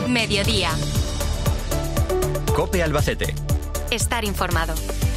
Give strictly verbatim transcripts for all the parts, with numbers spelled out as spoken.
Mediodía. COPE Albacete. Estar informado.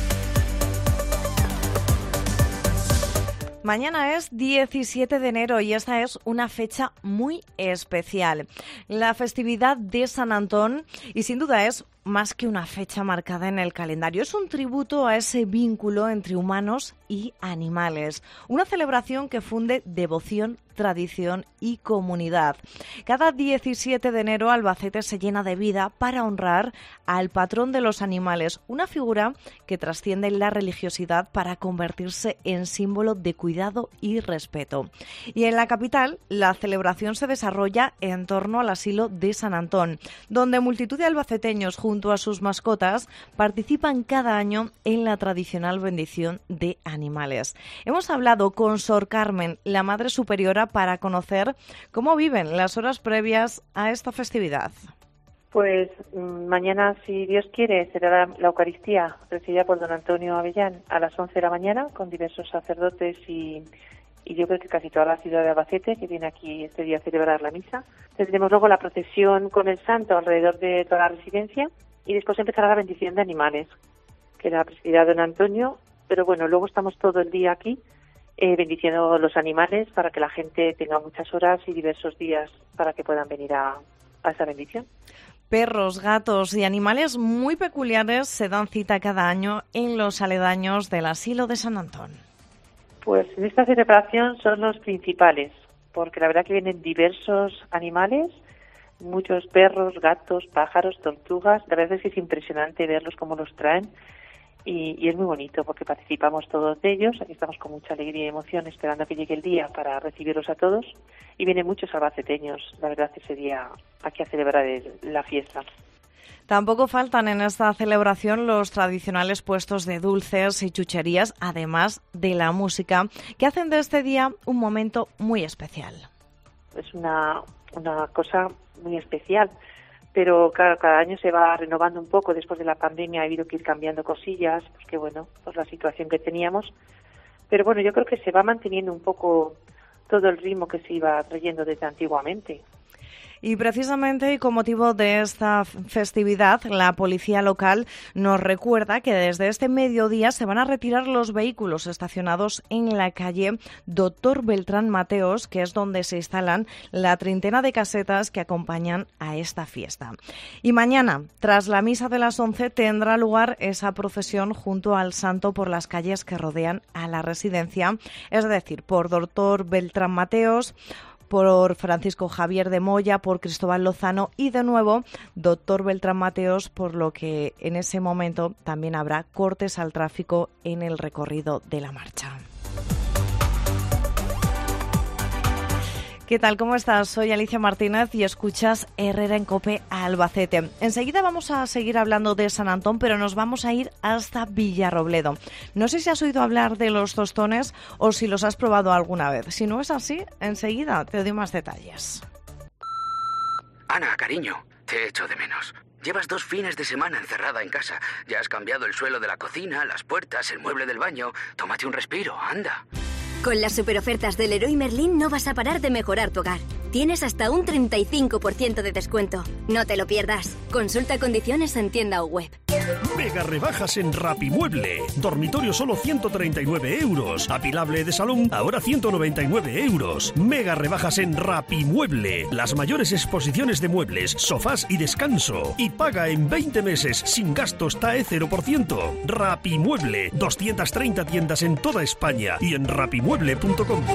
Mañana es diecisiete de enero y esta es una fecha muy especial. La festividad de San Antón, y sin duda es más que una fecha marcada en el calendario. Es un tributo a ese vínculo entre humanos y animales. Una celebración que funde devoción, tradición y comunidad. Cada diecisiete de enero Albacete se llena de vida para honrar al patrón de los animales, una figura que trasciende la religiosidad para convertirse en símbolo de cuidado y respeto. Y en la capital, la celebración se desarrolla en torno al asilo de San Antón, donde multitud de albaceteños junto a sus mascotas participan cada año en la tradicional bendición de animales. Hemos hablado con Sor Carmen, la Madre Superiora, para conocer cómo viven las horas previas a esta festividad. Pues mañana, si Dios quiere, será la, la Eucaristía recibida por don Antonio Avellán a las once de la mañana con diversos sacerdotes y, y yo creo que casi toda la ciudad de Albacete que viene aquí este día a celebrar la misa. Tendremos luego la procesión con el santo alrededor de toda la residencia y después empezará la bendición de animales, que la presidirá don Antonio, pero bueno, luego estamos todo el día aquí Eh, bendiciendo los animales para que la gente tenga muchas horas y diversos días para que puedan venir a, a esa bendición. Perros, gatos y animales muy peculiares se dan cita cada año en los aledaños del asilo de San Antón. Pues en esta celebración son los principales, porque la verdad que vienen diversos animales, muchos perros, gatos, pájaros, tortugas. La verdad es que es impresionante verlos cómo los traen. Y, y es muy bonito porque participamos todos de ellos. Aquí estamos con mucha alegría y emoción esperando a que llegue el día para recibirlos a todos. Y vienen muchos albaceteños, la verdad, ese día aquí a celebrar el, la fiesta. Tampoco faltan en esta celebración los tradicionales puestos de dulces y chucherías, además de la música, que hacen de este día un momento muy especial. Es una, una cosa muy especial. Pero claro, cada año se va renovando un poco. Después de la pandemia ha habido que ir cambiando cosillas, porque bueno, por la situación que teníamos. Pero bueno, yo creo que se va manteniendo un poco todo el ritmo que se iba trayendo desde antiguamente. Y precisamente y con motivo de esta festividad, la policía local nos recuerda que desde este mediodía se van a retirar los vehículos estacionados en la calle Doctor Beltrán Mateos, que es donde se instalan la treintena de casetas que acompañan a esta fiesta. Y mañana, tras la misa de las once, tendrá lugar esa procesión junto al santo por las calles que rodean a la residencia, es decir, por Doctor Beltrán Mateos, por Francisco Javier de Moya, por Cristóbal Lozano y de nuevo Doctor Beltrán Mateos, por lo que en ese momento también habrá cortes al tráfico en el recorrido de la marcha. ¿Qué tal? ¿Cómo estás? Soy Alicia Martínez y escuchas Herrera en COPE a Albacete. Enseguida vamos a seguir hablando de San Antón, pero nos vamos a ir hasta Villarrobledo. No sé si has oído hablar de los tostones o si los has probado alguna vez. Si no es así, enseguida te doy más detalles. Ana, cariño, te echo de menos. Llevas dos fines de semana encerrada en casa. Ya has cambiado el suelo de la cocina, las puertas, el mueble del baño. Tómate un respiro, anda. Con las superofertas del Leroy Merlin no vas a parar de mejorar tu hogar. Tienes hasta un treinta y cinco por ciento de descuento. No te lo pierdas. Consulta condiciones en tienda o web. Mega rebajas en Rapimueble. Dormitorio solo ciento treinta y nueve euros. Apilable de salón ahora ciento noventa y nueve euros. Mega rebajas en Rapimueble. Las mayores exposiciones de muebles, sofás y descanso. Y paga en veinte meses sin gastos T A E cero por ciento. Rapimueble. doscientas treinta tiendas en toda España y en rapimueble punto com.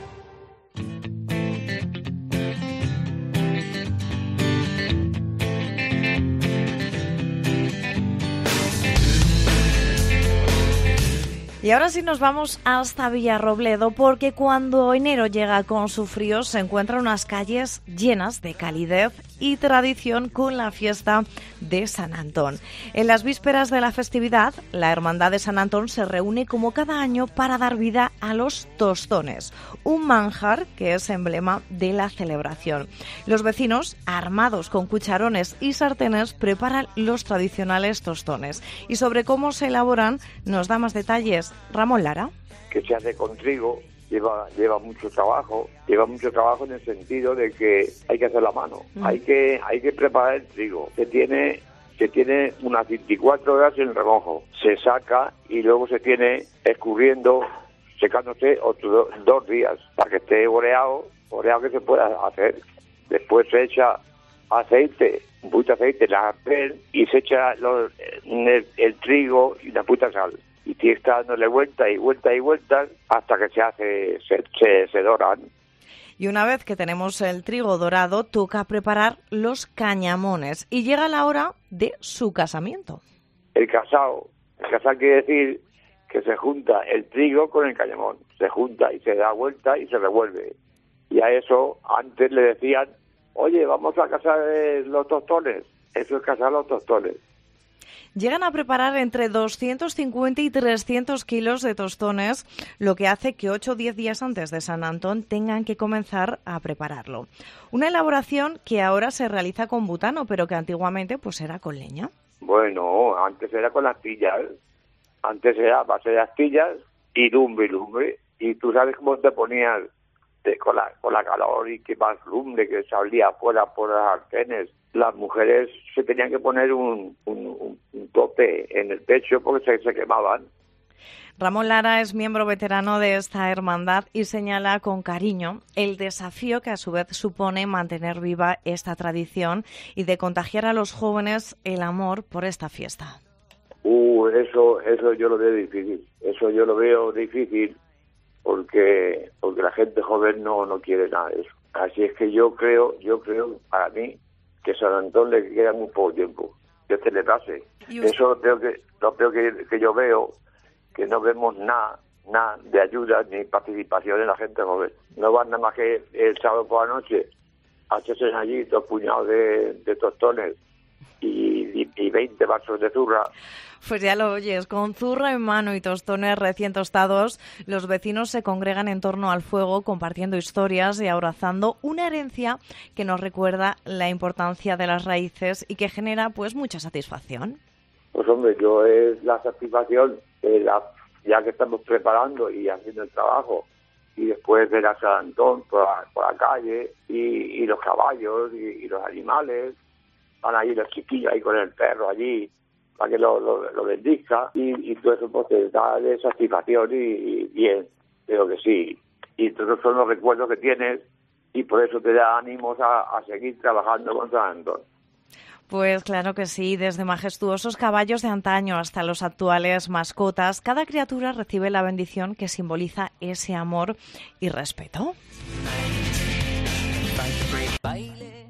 Y ahora sí nos vamos hasta Villarrobledo, porque cuando enero llega con su frío se encuentran unas calles llenas de calidez y tradición con la fiesta de San Antón. En las vísperas de la festividad, la Hermandad de San Antón se reúne como cada año para dar vida a los tostones, un manjar que es emblema de la celebración. Los vecinos, armados con cucharones y sartenes, preparan los tradicionales tostones. Y sobre cómo se elaboran nos da más detalles Ramón Lara. Que se hace con trigo, lleva lleva mucho trabajo, lleva mucho trabajo en el sentido de que hay que hacer la mano, mm. hay que hay que preparar el trigo, se tiene se tiene unas veinticuatro horas en el remojo, se saca y luego se tiene escurriendo, secándose otros do, dos días para que esté oreado, oreado que se pueda hacer. Después se echa aceite, un poquito de aceite, la sartén y se echa los, el, el trigo y una puta sal. Y tienes que estar dándole vueltas y vueltas y vueltas hasta que se hace, se, se, se doran. Y una vez que tenemos el trigo dorado, toca preparar los cañamones. Y llega la hora de su casamiento. El casado, el casado quiere decir que se junta el trigo con el cañamón. Se junta y se da vuelta y se revuelve. Y a eso antes le decían, oye, vamos a casar los tostones. Eso es casar los tostones. Llegan a preparar entre doscientos cincuenta y trescientos kilos de tostones, lo que hace que ocho o diez días antes de San Antón tengan que comenzar a prepararlo. Una elaboración que ahora se realiza con butano, pero que antiguamente pues era con leña. Bueno, antes era con astillas. Antes era a base de astillas y lumbre y lumbre. Y tú sabes cómo te ponías de, con, la, con la calor y que más lumbre que salía afuera por las sartenes. Las mujeres se tenían que poner un, un, un tope en el pecho porque se, se quemaban. Ramón Lara es miembro veterano de esta hermandad y señala con cariño el desafío que a su vez supone mantener viva esta tradición y de contagiar a los jóvenes el amor por esta fiesta. Uh, eso, eso yo lo veo difícil. Eso yo lo veo difícil porque, porque la gente joven no, no quiere nada de eso. Así es que yo creo, yo creo para mí, que San Antón le queda muy poco tiempo que se le pase. Eso lo peor que lo peor que, que yo veo, que no vemos nada nada de ayuda ni participación en la gente joven. No van nada más que el sábado por la noche a echarse allí dos puñados de, de tostones y, y, y veinte vasos de zurra. Pues ya lo oyes, con zurra en mano y tostones recién tostados, los vecinos se congregan en torno al fuego compartiendo historias y abrazando una herencia que nos recuerda la importancia de las raíces y que genera pues mucha satisfacción. Pues hombre, yo es la satisfacción, eh, la, ya que estamos preparando y haciendo el trabajo, y después ver a San Antón por la, por la calle y, y los caballos y, y los animales, van ahí los chiquillos ahí con el perro allí, para que lo, lo, lo bendiga y, y todo eso pues te da de satisfacción y, y bien, creo que sí. Y todos son los recuerdos que tienes y por eso te da ánimos a, a seguir trabajando con San Antón. Pues claro que sí, desde majestuosos caballos de antaño hasta los actuales mascotas, cada criatura recibe la bendición que simboliza ese amor y respeto. Baile,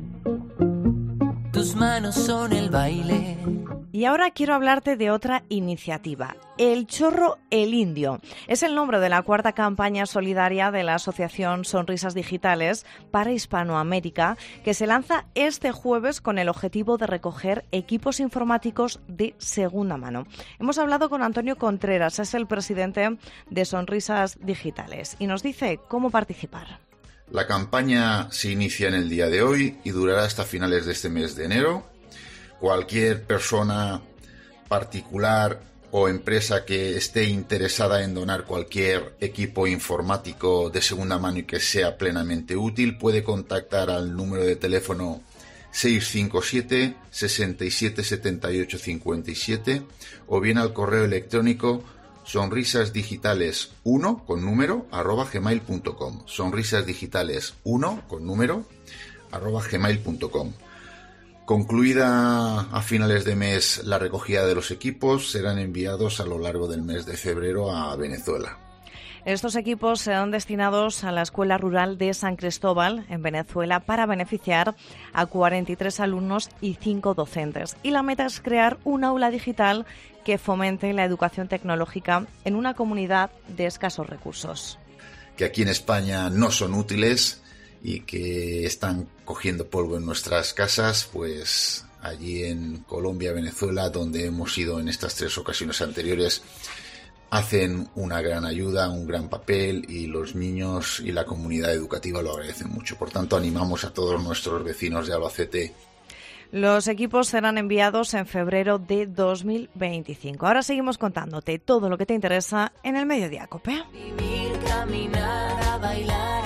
tus manos son el baile. Y ahora quiero hablarte de otra iniciativa, El Chorro el Indio. Es el nombre de la cuarta campaña solidaria de la Asociación Sonrisas Digitales para Hispanoamérica, que se lanza este jueves con el objetivo de recoger equipos informáticos de segunda mano. Hemos hablado con Antonio Contreras, es el presidente de Sonrisas Digitales, y nos dice cómo participar. La campaña se inicia en el día de hoy y durará hasta finales de este mes de enero. Cualquier persona particular o empresa que esté interesada en donar cualquier equipo informático de segunda mano y que sea plenamente útil puede contactar al número de teléfono seis cinco siete, seis siete siete ocho cinco siete o bien al correo electrónico sonrisasdigitales uno con número arroba gmail punto com sonrisasdigitales uno con número arroba gmail punto com. Concluida a finales de mes la recogida de los equipos, serán enviados a lo largo del mes de febrero a Venezuela. Estos equipos serán destinados a la Escuela Rural de San Cristóbal, en Venezuela, para beneficiar a cuarenta y tres alumnos y cinco docentes. Y la meta es crear un aula digital que fomente la educación tecnológica en una comunidad de escasos recursos. Que aquí en España no son útiles y que están cogiendo polvo en nuestras casas, pues allí en Colombia, Venezuela, donde hemos ido en estas tres ocasiones anteriores, hacen una gran ayuda, un gran papel y los niños y la comunidad educativa lo agradecen mucho. Por tanto, animamos a todos nuestros vecinos de Albacete. Los equipos serán enviados en febrero de dos mil veinticinco. Ahora seguimos contándote todo lo que te interesa en el Mediodía COPE. caminar, a bailar.